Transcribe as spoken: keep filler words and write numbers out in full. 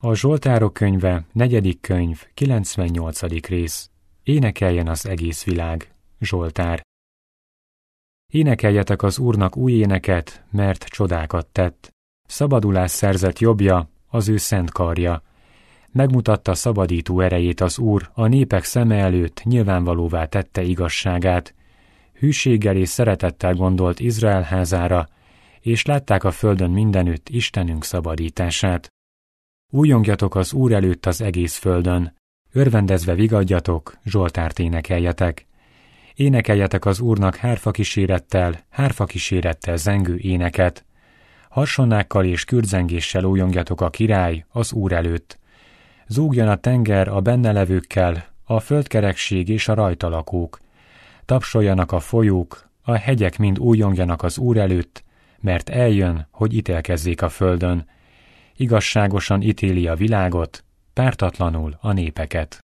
A Zsoltárok könyve, negyedik könyv, kilencvennyolcadik rész. Énekeljen az egész világ. Zsoltár. Énekeljetek az Úrnak új éneket, mert csodákat tett. Szabadulás szerzett jobbja, az ő szent karja. Megmutatta szabadító erejét az Úr, a népek szeme előtt nyilvánvalóvá tette igazságát. Hűséggel és szeretettel gondolt Izrael házára, és látták a földön mindenütt Istenünk szabadítását. Újongjatok az Úr előtt az egész földön, örvendezve vigadjatok, Zsoltárt énekeljetek. Énekeljetek az Úrnak hárfa kísérettel, hárfa kísérettel zengő éneket. Harsonnákkal és kürdzengéssel újongjatok a király az Úr előtt. Zúgjon a tenger a benne levőkkel, a földkerekség és a rajta lakók. Tapsoljanak a folyók, a hegyek mind újongjanak az Úr előtt, mert eljön, hogy ítélkezzék a földön. Igazságosan ítéli a világot, pártatlanul a népeket.